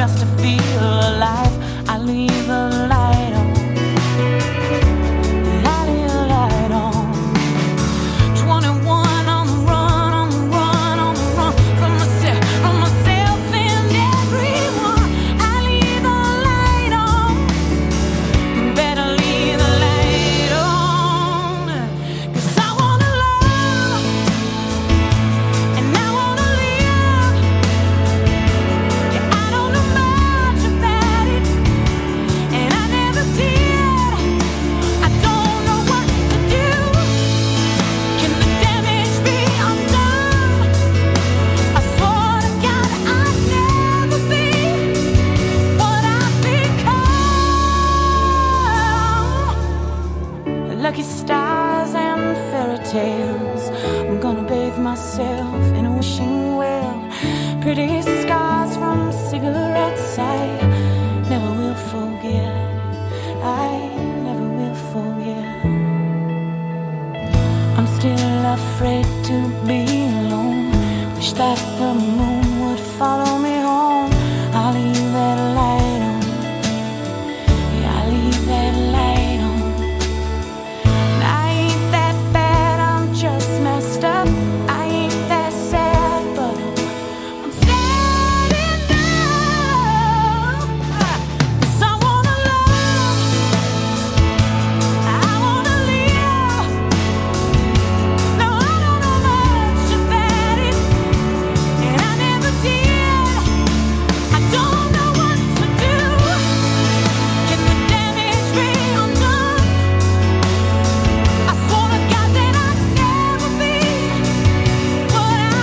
just to feel alive. I leave the light on. I leave the light on. 21 on the run, on the run, on the run. From myself and everyone. I leave the light on. Better leave the light on. 'Cause I wanna love and I wanna live. Yeah, I don't know much about it, and I never did. I don't know what to do. Can the damage be undone? I swore to God I'd never be what I've become. Lucky stars and fairy tales. I'm gonna bathe myself in a wishing well. Pretty scars from cigarettes I never will forget. I never will forget. I'm still afraid to be alone. Wish that the moon would follow me home. I'll leave that light on. Yeah, I'll leave that light on. And I ain't that bad, I'm just messed up. I ain't that sad, but I'm sad enough. 'Cause I wanna love, I wanna live. No, I don't know much about it, and I never did. I don't know what to do. Can the damage be undone? I swore to God that I'd never be what I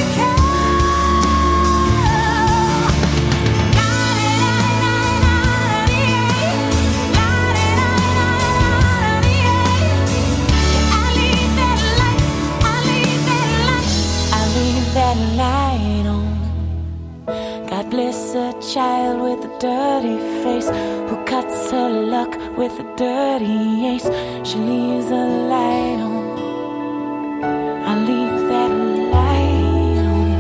I leave that light on. God bless a child with a dirty face who cuts her luck with a dirty ace. She leaves a light on. I leave that light on.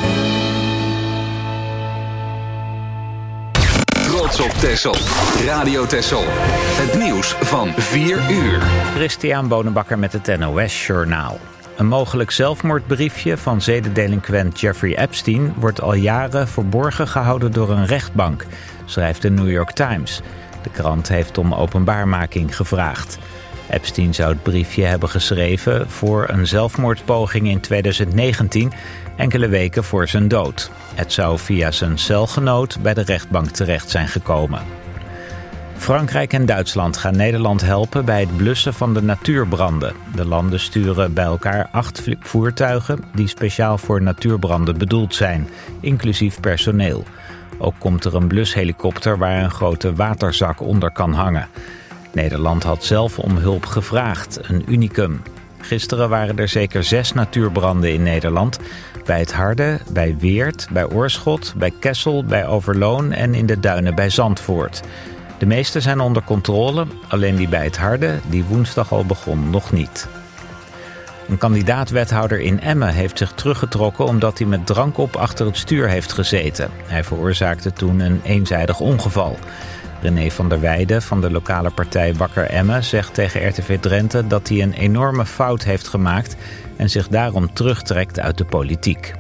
Trots op Texel. Radio Texel. Het nieuws van 4 uur. Christian Bonenbakker met het NOS Journaal. Een mogelijk zelfmoordbriefje van zedendelinquent Jeffrey Epstein wordt al jaren verborgen gehouden door een rechtbank, schrijft de New York Times. De krant heeft om openbaarmaking gevraagd. Epstein zou het briefje hebben geschreven voor een zelfmoordpoging in 2019, enkele weken voor zijn dood. Het zou via zijn celgenoot bij de rechtbank terecht zijn gekomen. Frankrijk en Duitsland gaan Nederland helpen bij het blussen van de natuurbranden. De landen sturen bij elkaar 8 voertuigen die speciaal voor natuurbranden bedoeld zijn, inclusief personeel. Ook komt er een blushelikopter waar een grote waterzak onder kan hangen. Nederland had zelf om hulp gevraagd, een unicum. Gisteren waren er zeker 6 natuurbranden in Nederland. Bij het Harde, bij Weert, bij Oorschot, bij Kessel, bij Overloon en in de duinen bij Zandvoort. De meeste zijn onder controle, alleen die bij het Harde, die woensdag al begon, nog niet. Een kandidaat-wethouder in Emmen heeft zich teruggetrokken omdat hij met drank op achter het stuur heeft gezeten. Hij veroorzaakte toen een eenzijdig ongeval. René van der Weijden van de lokale partij Wakker Emmen zegt tegen RTV Drenthe dat hij een enorme fout heeft gemaakt en zich daarom terugtrekt uit de politiek.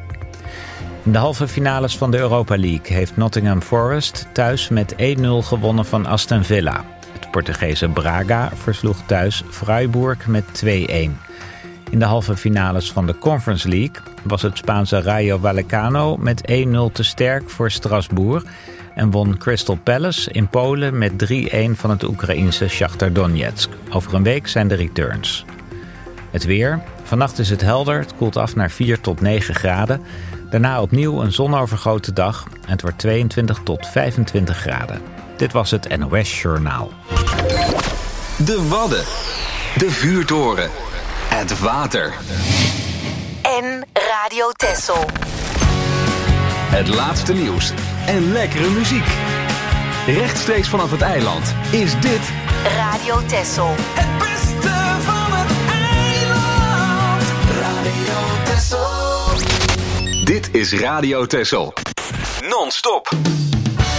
In de halve finales van de Europa League heeft Nottingham Forest thuis met 1-0 gewonnen van Aston Villa. Het Portugese Braga versloeg thuis Freiburg met 2-1. In de halve finales van de Conference League was het Spaanse Rayo Vallecano met 1-0 te sterk voor Strasbourg en won Crystal Palace in Polen met 3-1 van het Oekraïense Shakhtar Donetsk. Over een week zijn de returns. Het weer. Vannacht is het helder, het koelt af naar 4 tot 9 graden. Daarna opnieuw een zonovergoten dag en het wordt 22 tot 25 graden. Dit was het NOS Journaal. De Wadden. De Vuurtoren. Het water. En Radio Texel. Het laatste nieuws en lekkere muziek. Rechtstreeks vanaf het eiland is dit Radio Texel. Het beste van het eiland. Radio Texel. Dit is Radio Texel. Non-stop.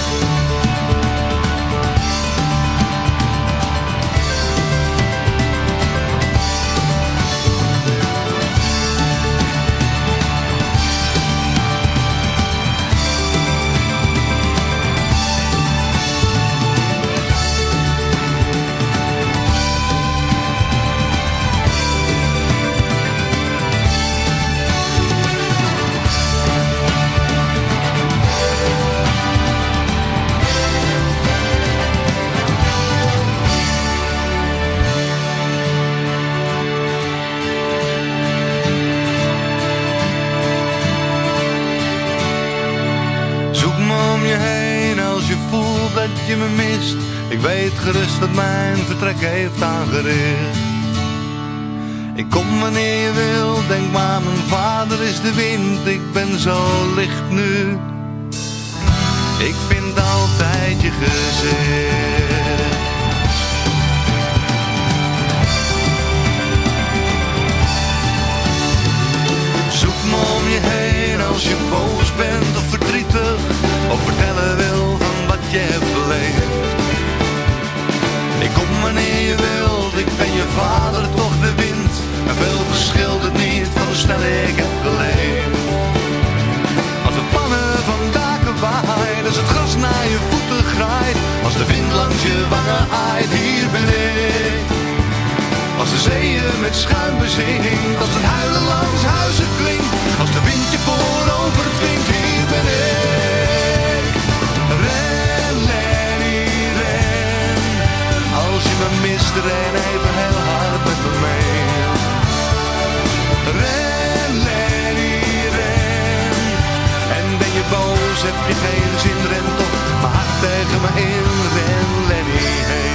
mist. Ik weet gerust wat mijn vertrek heeft aangericht. Ik kom wanneer je wil, denk maar mijn vader is de wind. Ik ben zo licht nu, ik vind altijd je gezicht. Zoek me om je heen als je boos bent of verdrietig, of vertellen wil van wat je hebt beleefd. Ik kom wanneer je wilt, ik ben je vader, toch de wind. En veel verschilt het niet van hoe snel ik heb geleefd. Als de pannen van daken waait, als het gras naar je voeten graait, als de wind langs je wangen aait, hier ben ik. Als de zeeën met schuim bezinkt, als het huilen langs huizen klinkt, als de wind je voorover dwingt, hier ben ik. Ren, Lenny, ren. Als je me mist, ren even heel hard met me mee. Ren, Lenny, ren. En ben je boos, heb je geen zin, ren toch maar hard tegen me in. Ren, Lenny, hey.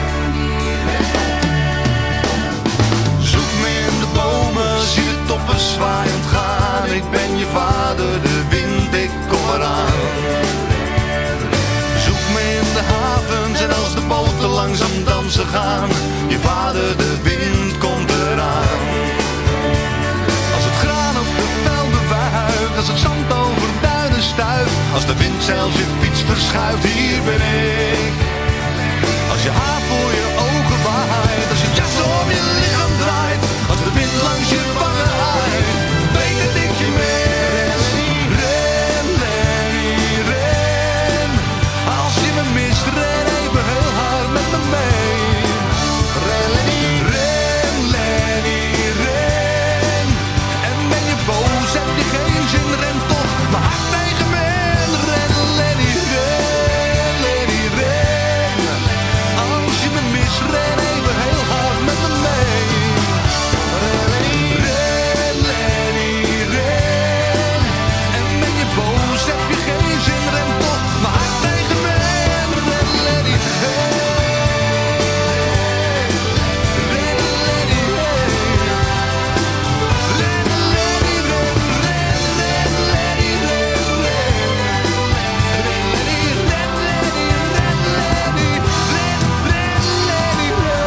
Zoek me in de bomen, zie de toppen zwaaiend gaan. Ik ben je vader, de wind, ik kom eraan. Zoek me in de havens en als de boten langzaam dansen gaan. Je vader, de wind, komt eraan. Als het graan op de velden wuift, als het zand over duinen stuift, als de wind zelfs je fiets verschuift, hier ben ik. Als je haar voor je ogen waait, als je jas om je lichaam draait, als de wind langs je wangen aait, weet dat ik je mis. Ren, Lenny, ren. Als je me mist, ren even heel hard met me mee. Ren, Lenny, ren, Lenny, ren. En ben je boos, heb je geen zin, ren toch maar hard tegen me in. Ren, Lenny, ren, Lenny, ren. Als je me mist, ren even heel hard met me mee. Ren, Lenny, ren. En ben je boos, heb je geen zin, ren toch maar hard tegen me in. Ren, Lenny, hey. Ren, Lenny, hey. Ren, Lenny, ren, ren, ren, Lenny, ren, ren. Ren, Lenny, ren, Lenny, ren, Lenny, ren, ren, Lenny, ren.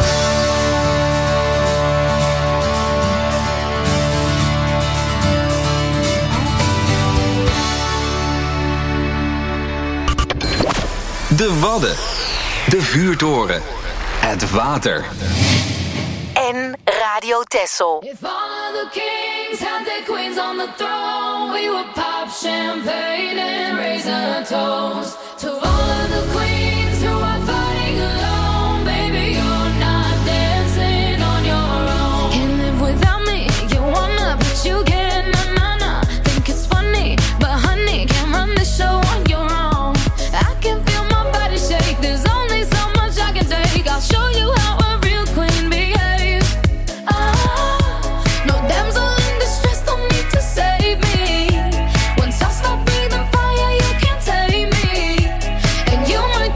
De Wadden. De Vuurtoren. Het water. En Radio Texel. If all of the kings had their queens on the throne, we would pop champagne and raise a toast to all of the queens who are fighting alone. Baby, you're not dancing on your own. Can't live without me, you wanna, but you can't. Na-na-na, think it's funny, but honey, can't run the show on your own. I can feel my body shake, there's only so much I can take. I'll show you how a real queen behaves. No damsel in distress, don't need to save me. Once I stop breathing fire, you can't take me. And you might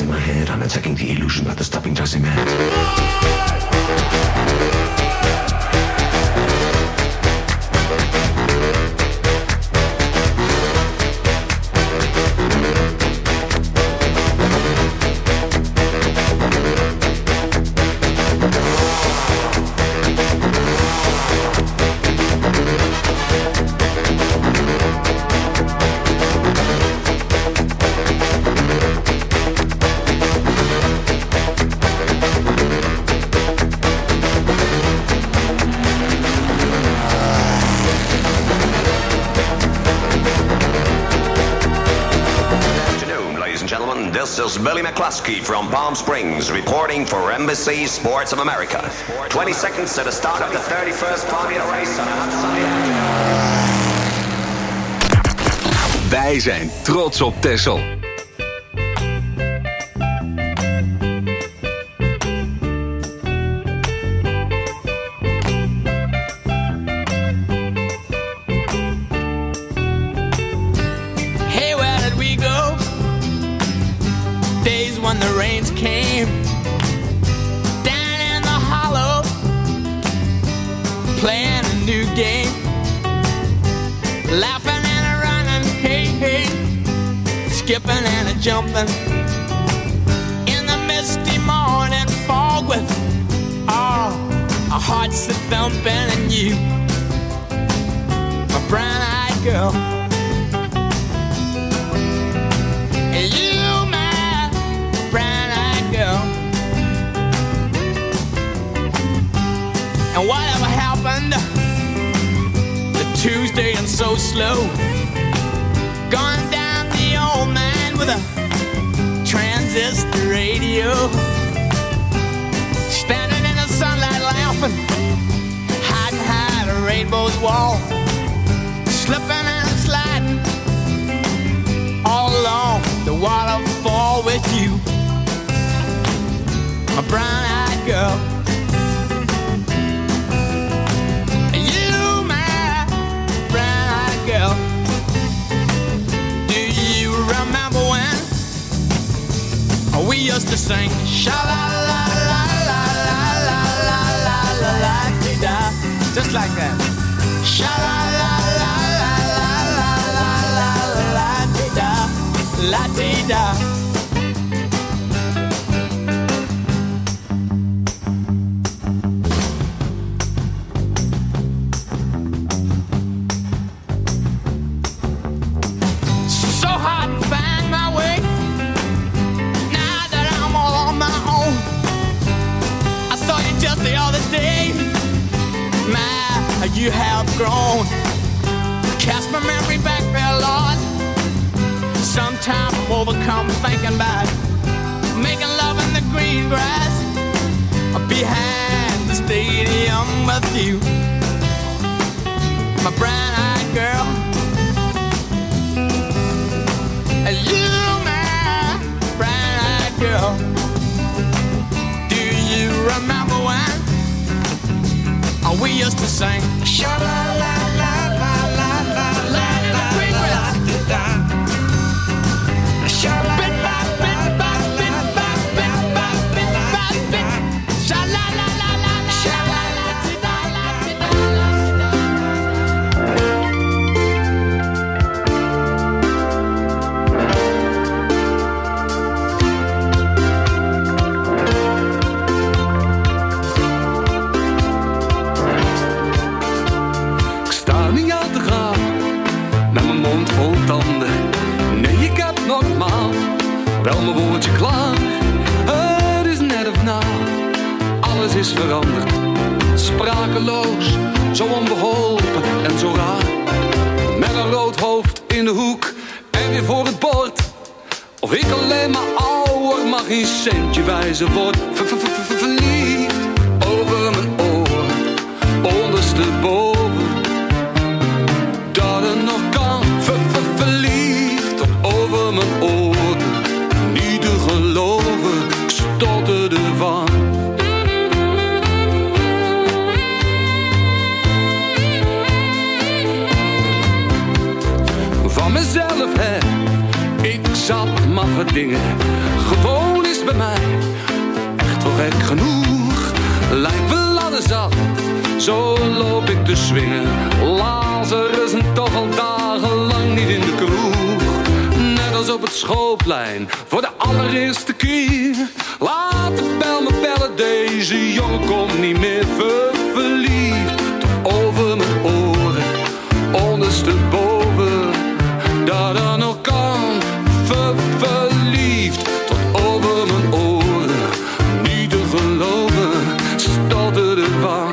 in my head, I'm attacking the illusion that the stopping doesn't matter. This is Billy McCluskey from Palm Springs reporting for NBC Sports of America. 20 seconds to the start of the 31st Formula race on a hot sunny day. Wij zijn trots op Texel. When the rains came down in the hollow, playing a new game, laughing and a running, hey, hey, skipping and a jumping in the misty morning fog with our hearts a thumping, and you, my brown-eyed girl, and you, and whatever happened to Tuesday and so slow, gone down the old man with a transistor radio, standing in the sunlight laughing, hiding behind a rainbow's wall, slipping and sliding all along the waterfall with you, my brown-eyed girl. You, my brown-eyed girl. Do you remember when we used to sing sha-la-la-la-la-la-la-la-la-la-la-la-la-la-la, just like that. Sha-la-la-la-la-la-la-la-la-la-la-la-la-la-la. The other day, you have grown. Cast my memory back there, Lord. Sometimes I'm overcome thinking about making love in the green grass behind the stadium with you, my brown-eyed girl. You, my brown-eyed girl. Do you remember when we used to sing sha-la-la-la-la-la-la-la-la in the green grass? Wel mijn woordje klaar, het is net of na. Alles is veranderd, sprakeloos, zo onbeholpen en zo raar. Met een rood hoofd in de hoek en weer voor het bord. Of ik alleen maar ouder, mag geen centje wijzer word. Verliefd over mijn oren, ondersteboven. Dat het nog kan, verliefd over mijn oren. Niet te geloven, ik stotterde van. Van mezelf, hè, ik zat maffe dingen. Gewoon is bij mij echt wel gek genoeg. Lijkt wel ladder zat, zo loop ik te swingen. Lazarus en toch al dagenlang niet in de kroeg. Net als op het schoolplein, voor de allereerste keer. Laat de bel me bellen, deze jongen komt niet meer verliefd. Tot over mijn oren, ondersteboven. Dat er nog kan, verliefd. Tot over mijn oren, niet te geloven, stotterde van.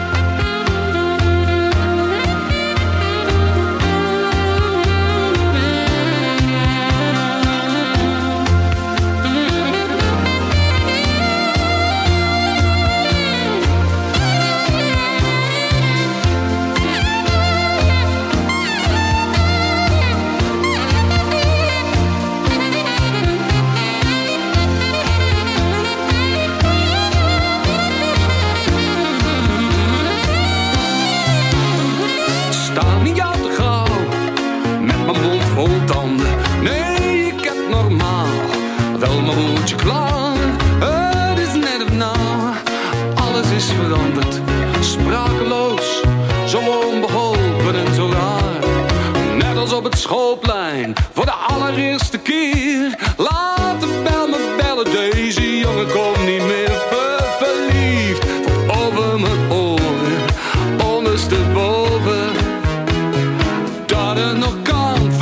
Nee, ik heb normaal wel mijn woordje klaar. Het is net of nou, alles is veranderd. Sprakeloos, zo onbeholpen en zo raar. Net als op het schoolplein, voor de allereerste keer. Laat de bel me bellen, deze jongen komt niet meer verliefd. Tot over mijn oren, ondersteboven. Dat het nog kan.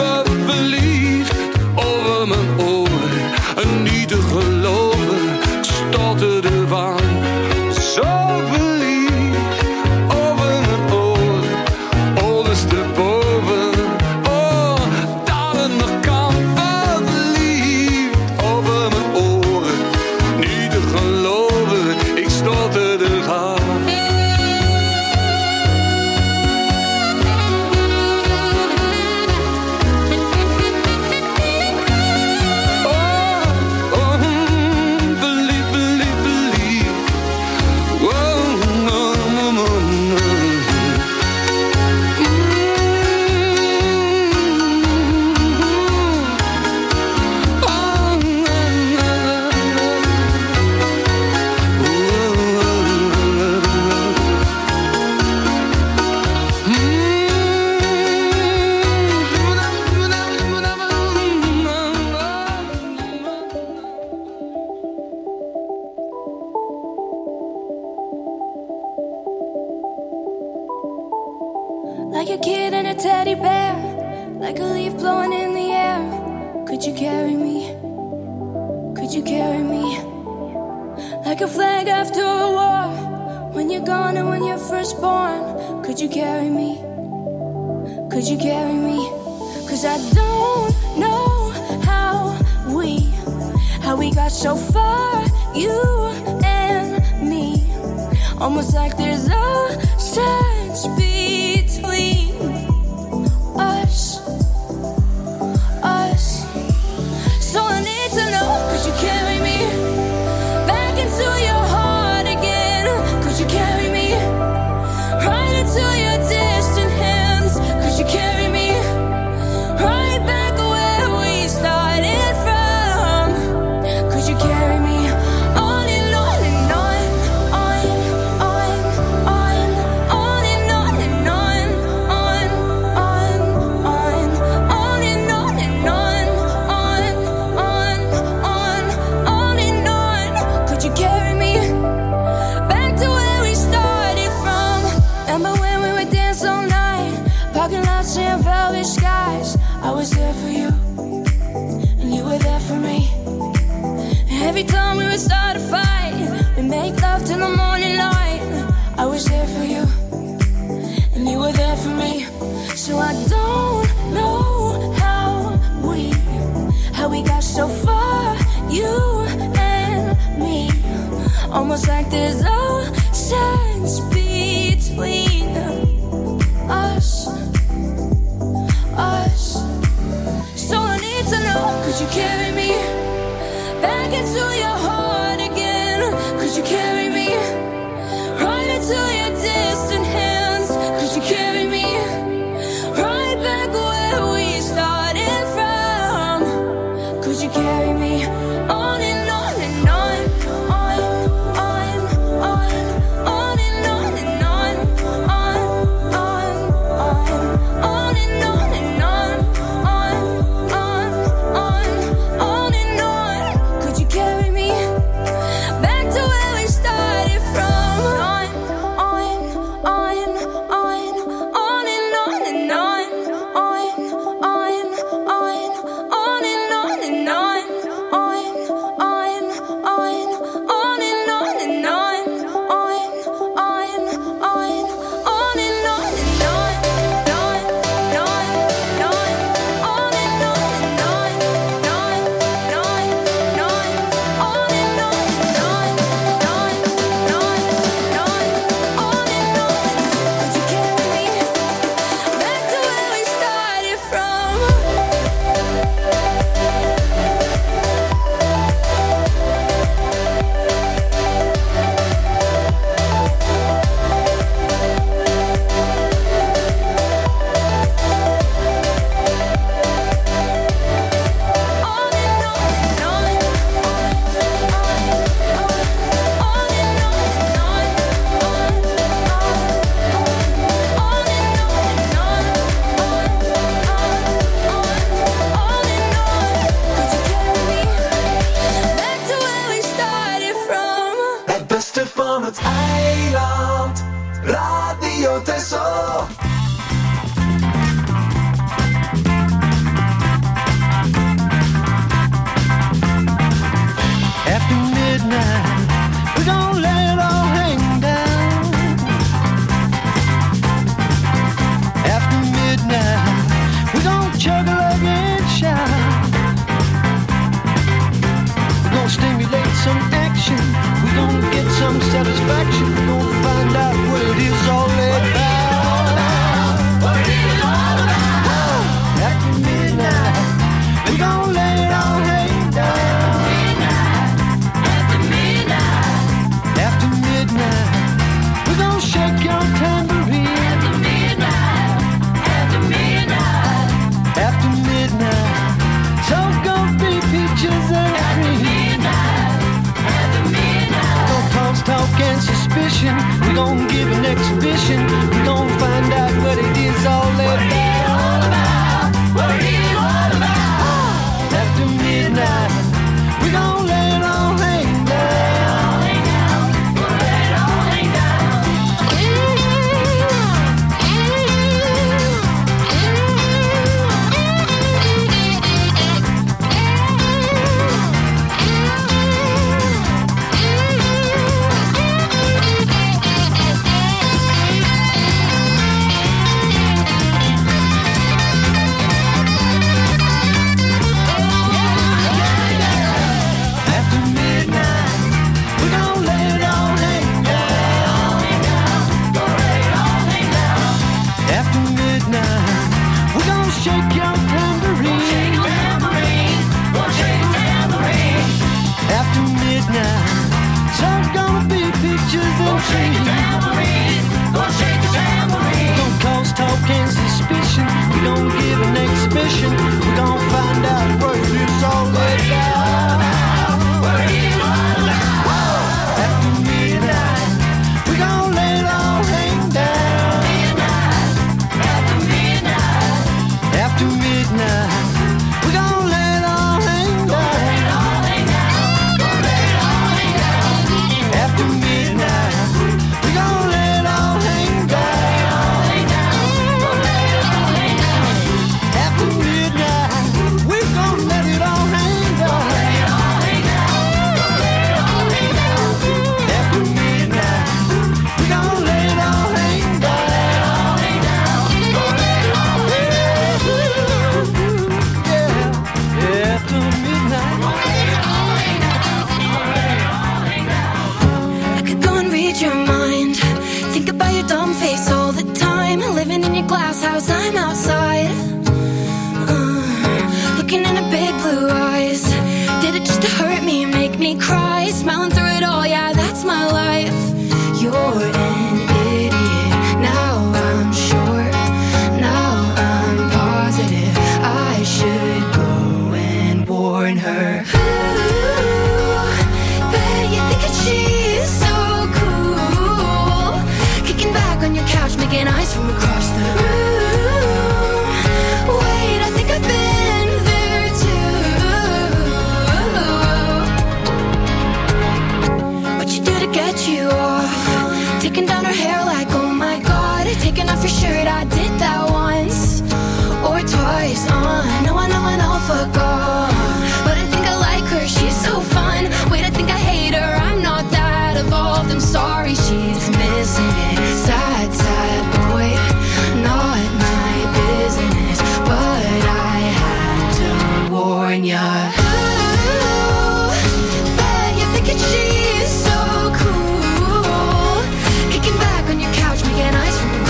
Over mijn oren, en niet te geloven, ik stotterde van. Zo verliefd, over mijn oren, ondersteboven. Oh, dat het nog kan, verliefd, over mijn oren, niet te geloven, ik stotterde van. Like a kid and a teddy bear, like a leaf blowing in the air. Could you carry me? Could you carry me? Like a flag after a war, when you're gone and when you're first born. Could you carry me? Could you carry me? 'Cause I don't know how we got so far, you and me. Almost like there's a sense between us. So I need to know, could you carry me back into your heart again? Could you carry me right into your distant hands? Could you carry me right back where we started from? Could you carry me on and on and on, on and on and on, on and on and on. Could you carry me back to where we started from? Remember when we would dance all night, parking lots and velvet skies? I was there for you, and you were there for me. Every time we would start a fight, we make love till the morning light. I was there for you, and you were there for me. So I don't know how we got so far, you and me. Almost like there's a sense between us. So I need to know, could you carry me back into your heart again? Could you carry me right into your distant hands? Could you carry me right back where we started from? Could you carry me on and on and van het eiland. Radio Texel. After midnight, we're gonna let it all hang down. After midnight, we're gonna chug a leg and shout. We're gonna stimulate some action. We're gonna get some satisfaction. We're gonna find out what it is all about. What it is all about. After midnight, we're gonna let it all hang down. After midnight, we're gonna shake your tambourine. After midnight, after midnight, after midnight, so gonna be peaches and cream. After midnight, no talk, talk and suspicion. We're gonna give an exhibition. We're gonna find out what it is all about. What it is all about. After midnight, we're gonna let it all hang down.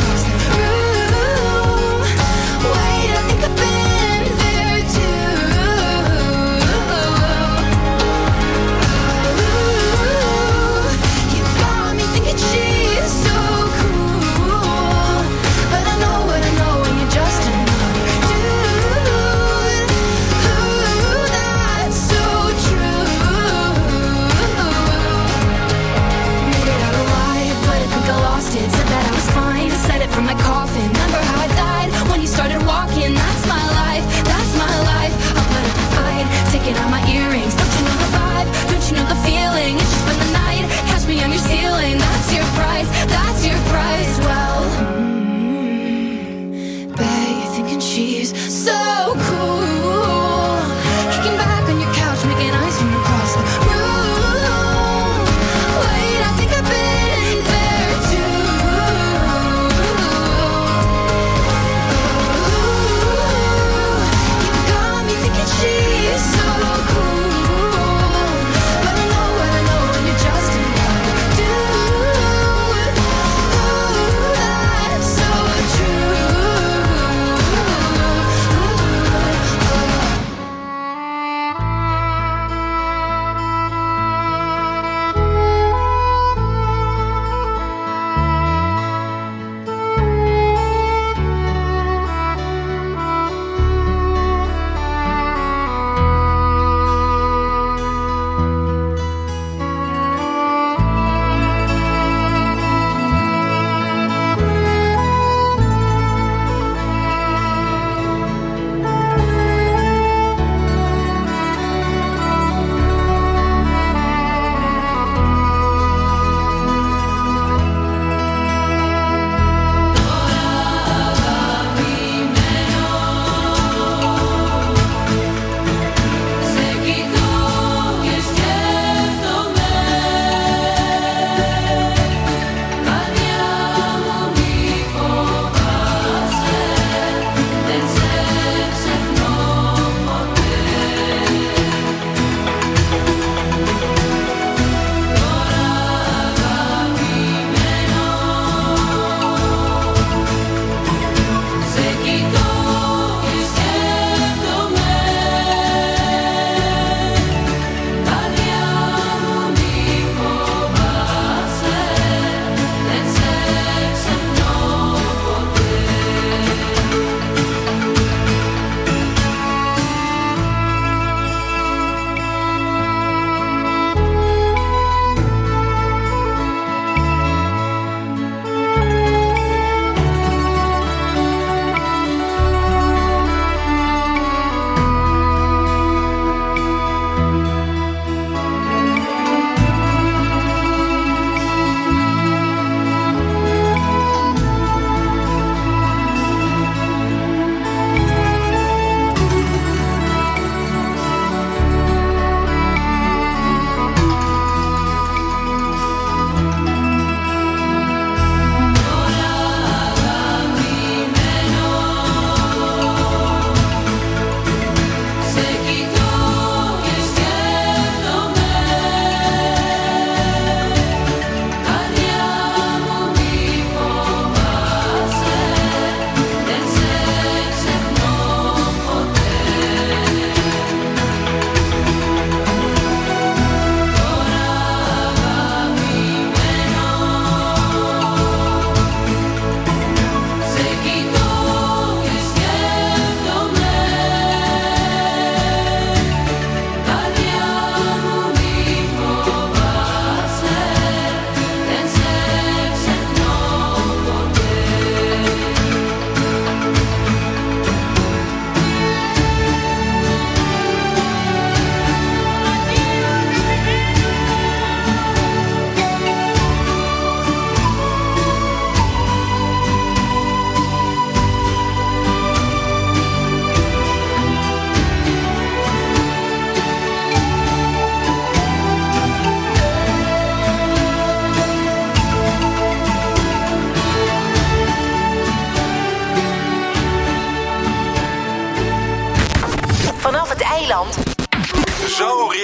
Wait, I think I've been there too.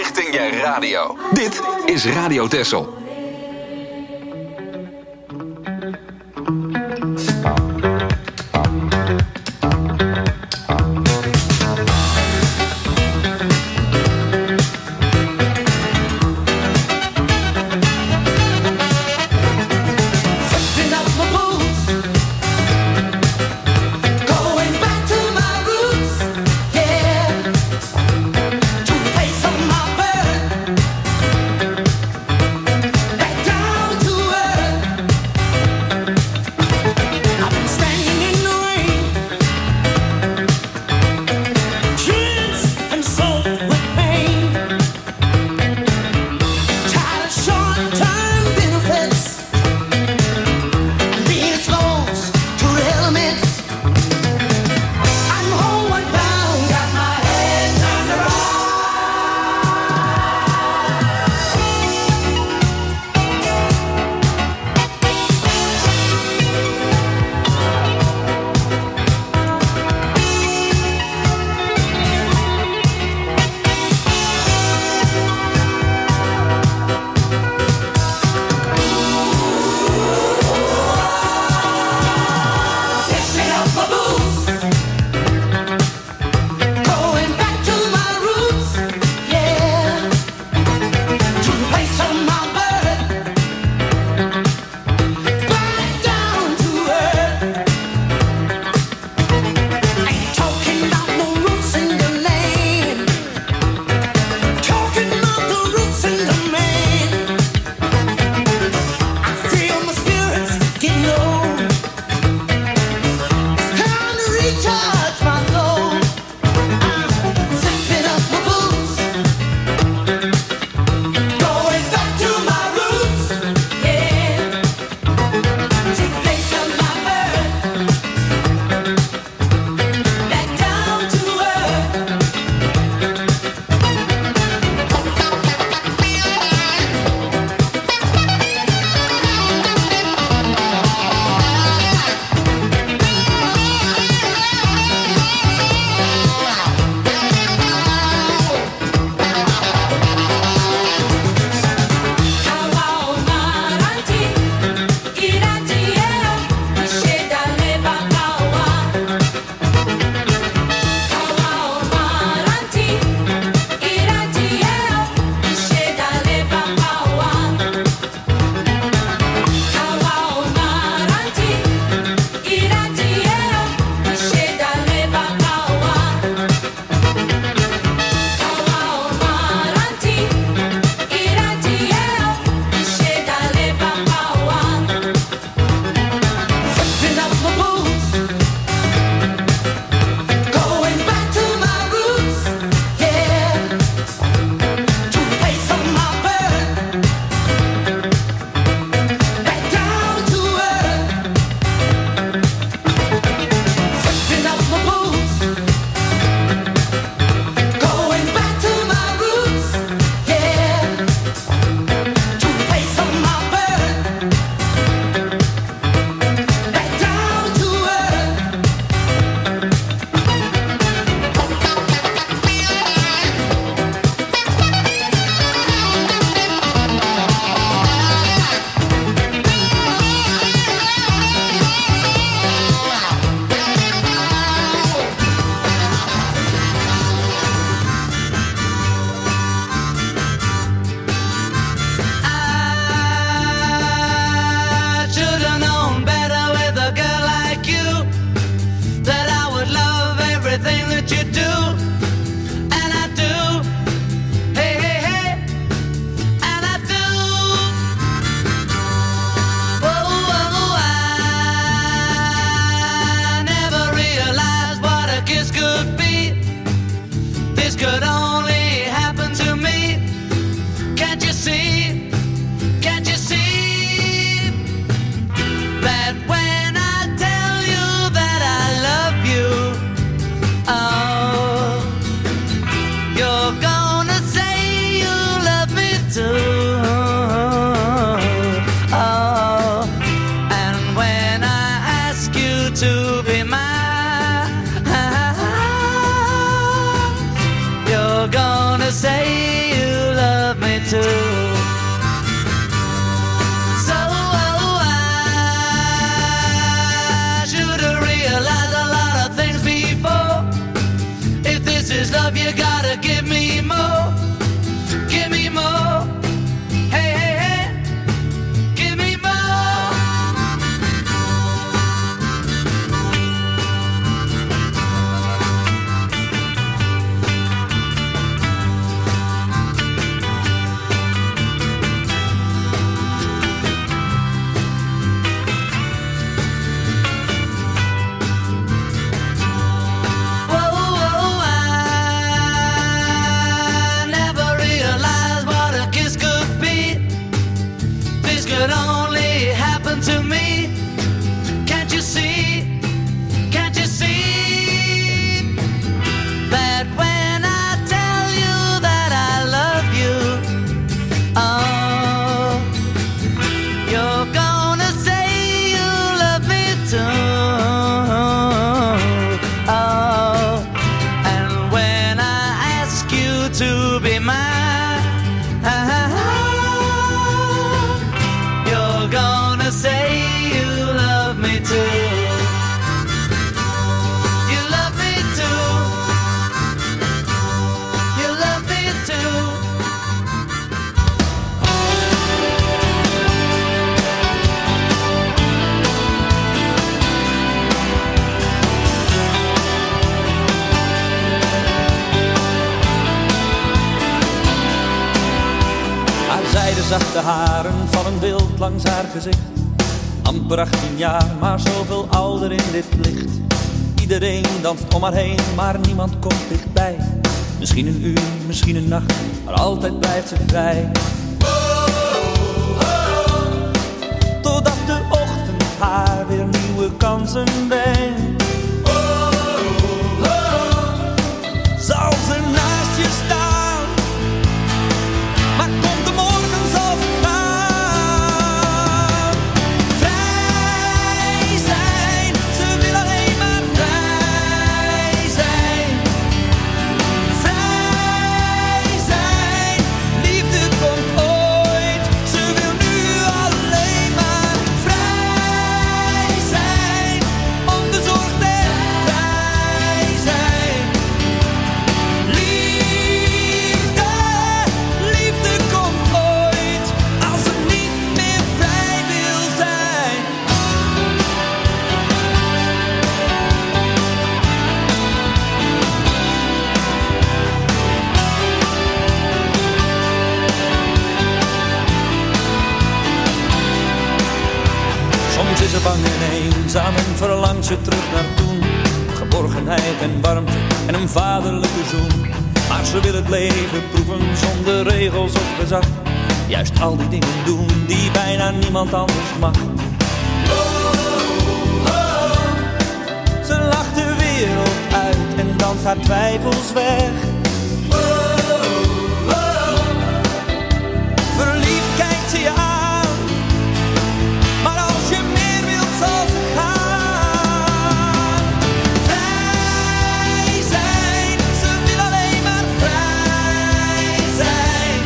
richting je radio. Dit is Radio Texel. zachte haren vallen wild langs haar gezicht. Amper 18 jaar, maar zoveel ouder in dit licht. Iedereen danst om haar heen, maar niemand komt dichtbij. Misschien een uur, misschien een nacht, maar altijd blijft ze vrij. Totdat de ochtend haar weer nieuwe kansen brengt. Zal ze naast je staan, maar komt de morgen zal ze gaan. Vrij zijn, ze wil alleen maar vrij zijn. Vrij zijn, liefde komt ooit. Ze wil nu alleen maar vrij zijn. Onbezorgd en vrij zijn. Liefde, liefde komt ooit. Als ze niet meer vrij wil zijn. Soms is ze bang en eenzaam en verlangt ze terug naar toen. Geborgenheid en warmte en een vaderlijke zoen. Maar ze wil het leven proeven zonder regels of gezag. Juist al die dingen doen die bijna niemand anders mag. Ze lacht de wereld uit en danst haar twijfels weg. Verliefd kijkt ze je aan, maar als je meer wilt zal ze gaan. Vrij zijn, ze wil alleen maar vrij zijn.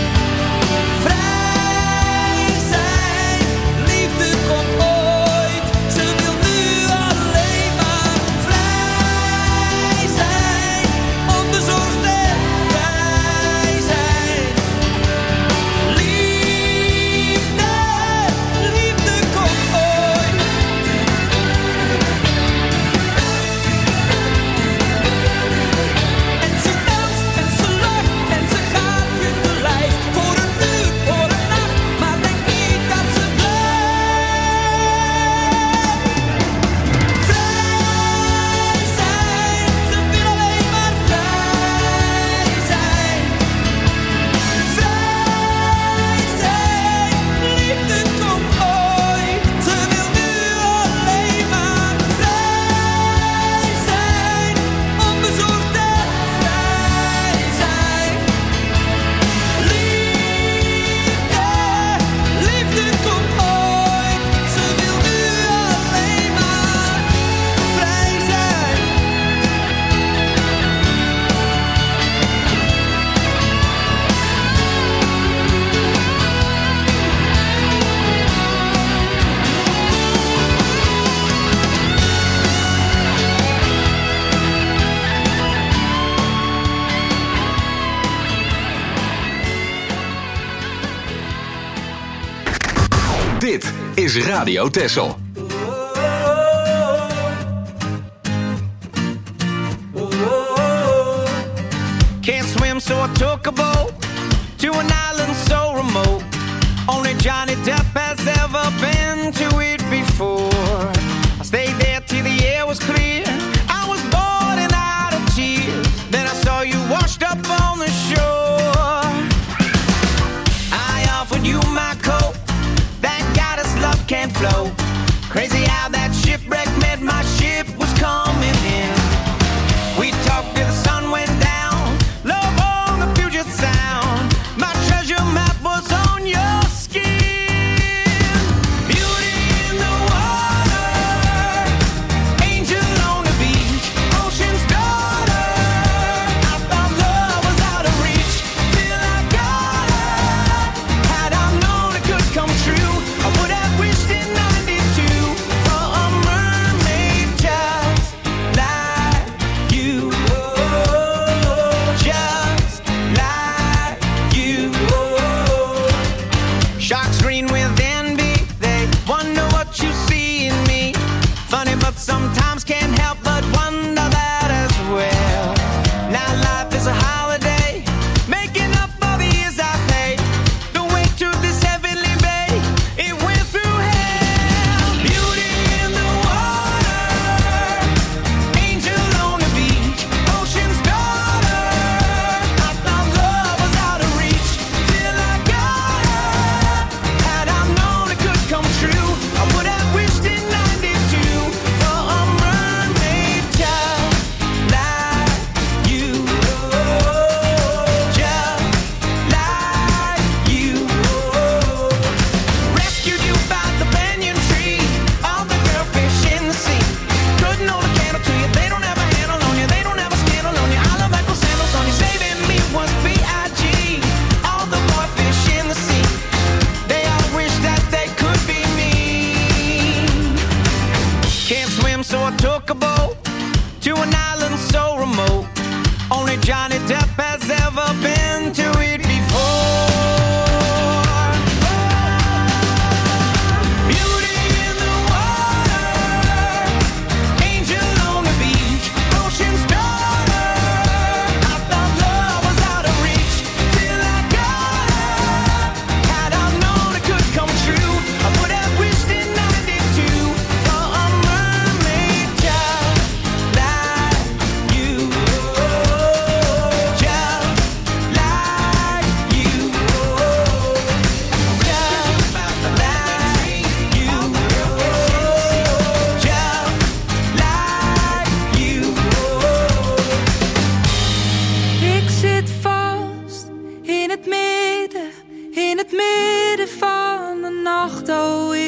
Vrij zijn, liefde komt ooit. Ze wil nu alleen maar vrij zijn. Onbezorgd en vrij zijn. Liefde, liefde komt ooit. En ze danst en ze lacht en ze gaat je te lijf. Voor een uur, voor een nacht, maar denk niet dat ze blijft. Vrij zijn, ze wil alleen maar vrij zijn. Vrij zijn, liefde komt ooit. Ze wil nu alleen maar vrij zijn. Onbezorgd en vrij zijn. Liefde, liefde komt ooit. Ze wil nu alleen maar vrij zijn. Dit is Radio Texel. Can't swim, so I took a boat to an island so remote. Only Johnny Depp has ever been to it before. I stayed there till the air was clear. I was bored and out of tears. Then I saw you washed up on the shore. I offered you my coat. Thank God this love can't flow. Crazy how that shipwreck meant my ship was coming in. We talked till the sun went down. Love on the Puget Sound. My treasure map was on your skin. Beauty in the water, angel on the beach, ocean's daughter. I thought love was out of reach till I got her. Had I known it could come true, I would have wished in '92 for a mermaid just like you. Just like you. Sharks green with envy, they wonder what you see in me. Funny, but sometimes can't help but wonder that as well. Now life is a holiday, making up for the years I paid. Don't wait to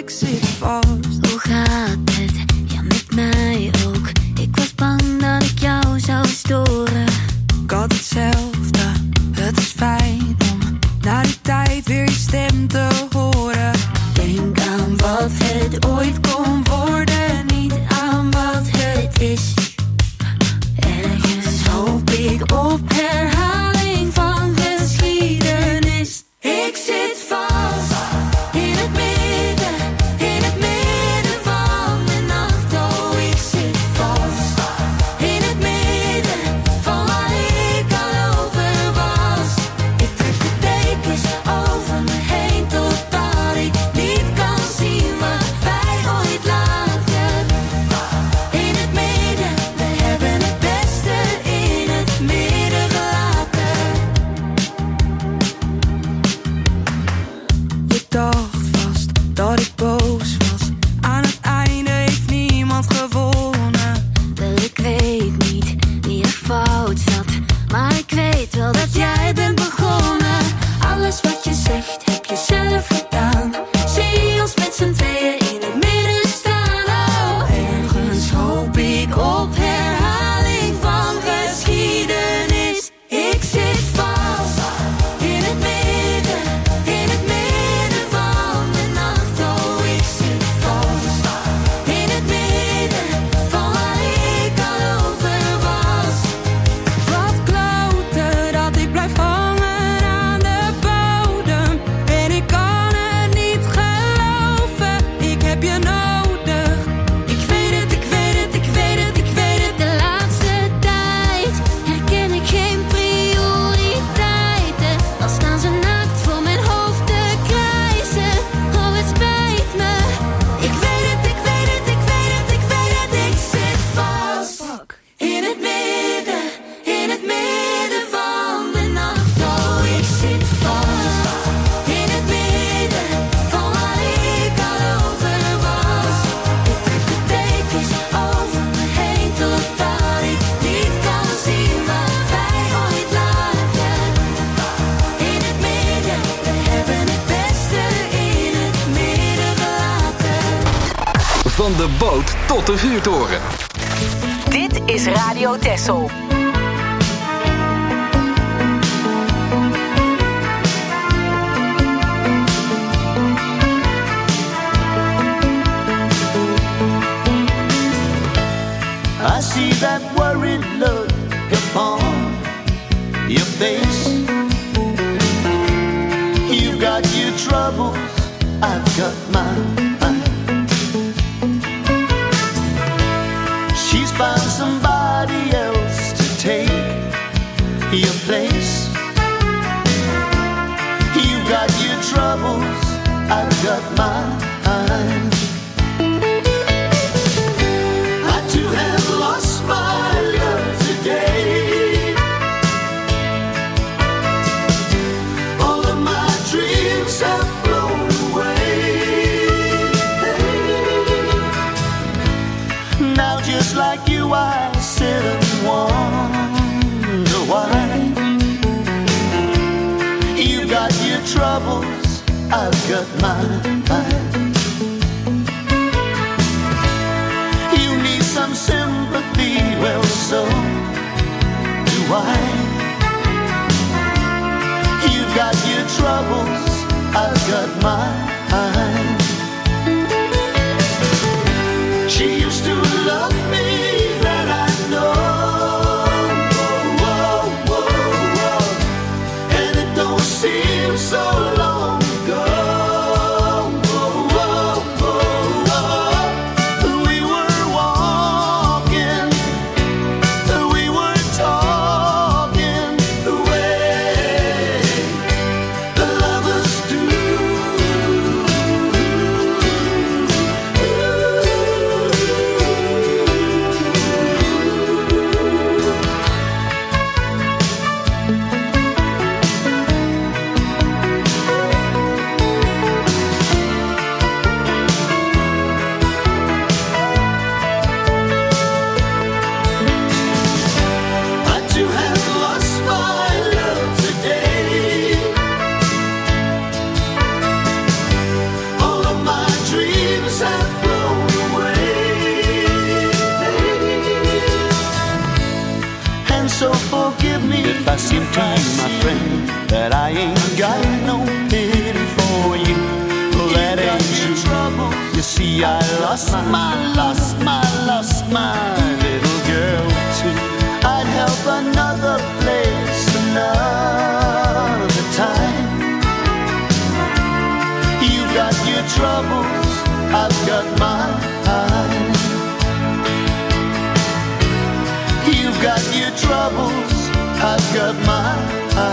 ik zit vast. Hoe gaat het? Ja, met mij ook. Ik was bang dat ik jou zou storen. Ik had hetzelfde, het is fijn om na die tijd weer je stem te horen. Denk aan wat het ooit kon worden, niet aan wat het is. Ergens hoop ik op herhaling van geschiedenis. Ik zit vast in het midden van de nacht. Oh, ik zit vast in het midden van waar ik al over was. Ik trek de dekens over me heen totdat ik niet kan zien wat wij ooit lagen. In het midden, we hebben het beste in het midden gelaten. Je dacht vast dat ik boos was. Aan het einde heeft niemand gewonnen. Wel, ik weet niet wie er fout zat, maar ik weet wel dat jij bent begonnen. Alles wat je zegt heb je zelf gedaan. Zie ons met z'n tweeën in het midden staan. Oh, ergens hoop ik op herhaling van geschiedenis. Ik zit vast in het midden van de nacht. Oh, ik zit vast in het midden van waar ik al over was. Wat kloten dat ik blijf hangen aan de bodem. En ik kan het niet geloven, ik heb je nodig. Ik weet het, ik weet het, ik weet het, ik weet het. De laatste tijd herken ik geen prioriteiten. Al staan ze naakt voor mijn hoofd te krijzen. Oh, het spijt me. Ik weet het, ik weet het, ik weet het, ik weet het. Ik zit vast in het midden van de nacht. Oh, ik zit vast in het midden van waar ik al over was. Ik trek de dekens over me heen totdat ik niet kan zien waar wij ooit lagen. In het midden, we hebben het beste in het midden gelaten. Van de boot tot de vuurtoren. Dit is Radio Texel. I see that worried look upon your face. You've got your troubles, I've got mine. She's found somebody else to take your place. You've got your troubles, I've got mine. I too have lost my love today. All of my dreams have flown away. Now just like you I sit and wonder why. You've got your troubles, I've got mine. You need some sympathy, well so do I. You've got your troubles, I've got mine. She used to love me, that I know. And it don't seem so long ago. We were walking, we were talking the way the lovers do. seem to you, my friend, that I ain't got no pity for you. Well, that ain't true. You see, I lost my little girl too. I'd help another place another time. You've got your troubles, I've got mine. You've got your troubles, I've got mine.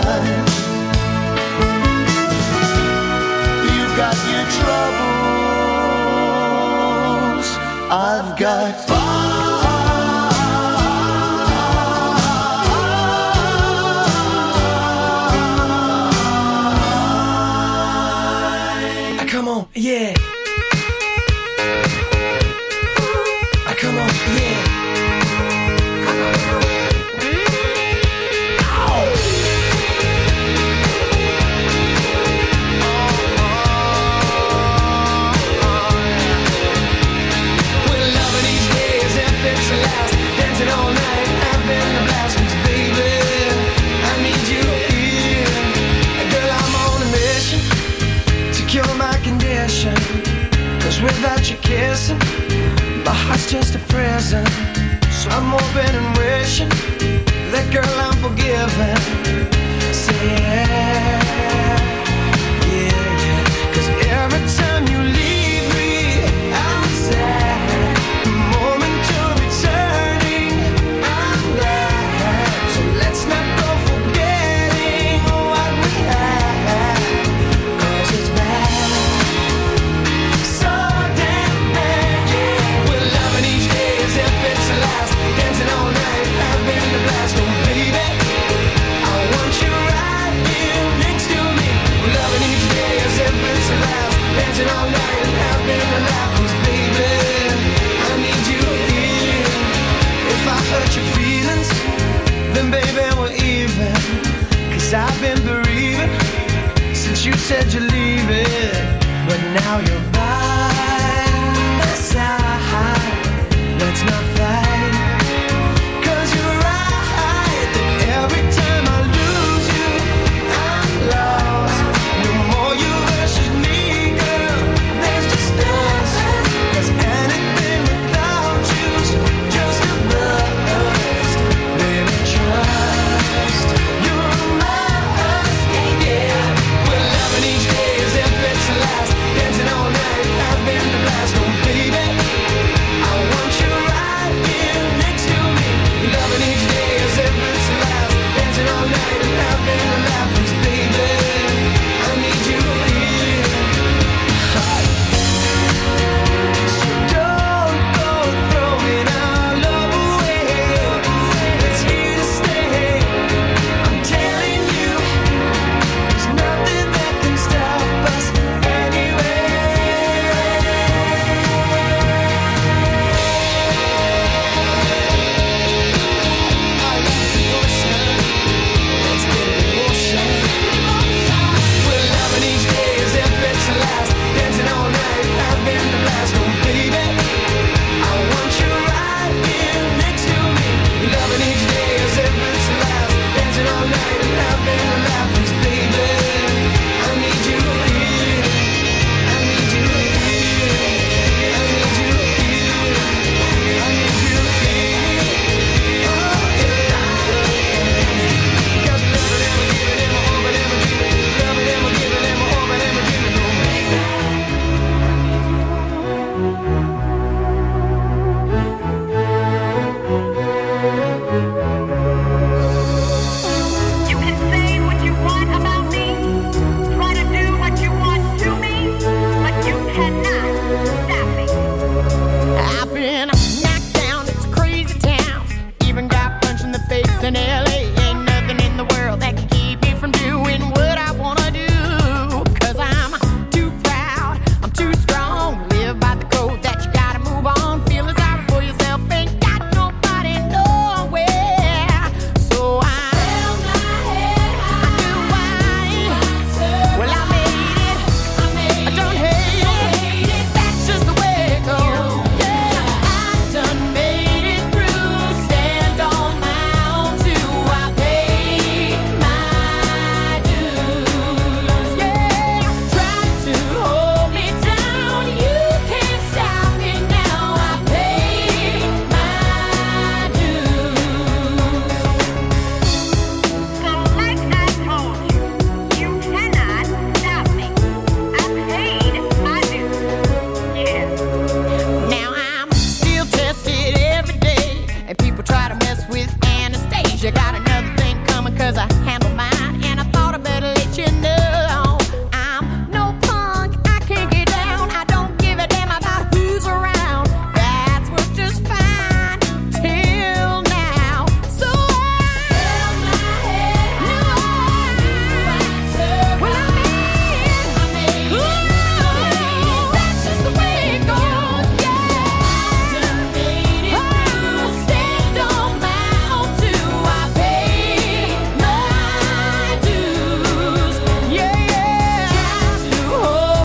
You've got your troubles, I've got mine. Come on, yeah. Come on, yeah. Without you kissing, my heart's just a prison. So I'm hoping and wishing that girl I'm forgiven. Say yeah, yeah, yeah. 'Cause every time you leave me, I'm sad. The moment you're returning, I'm glad. So let's not go forgetting what we had, 'cause it's bad. All night and having a laugh, 'cause baby, I need you here. If I hurt your feelings, then baby we're even. 'Cause I've been bereaving since you said you're leaving, but now you're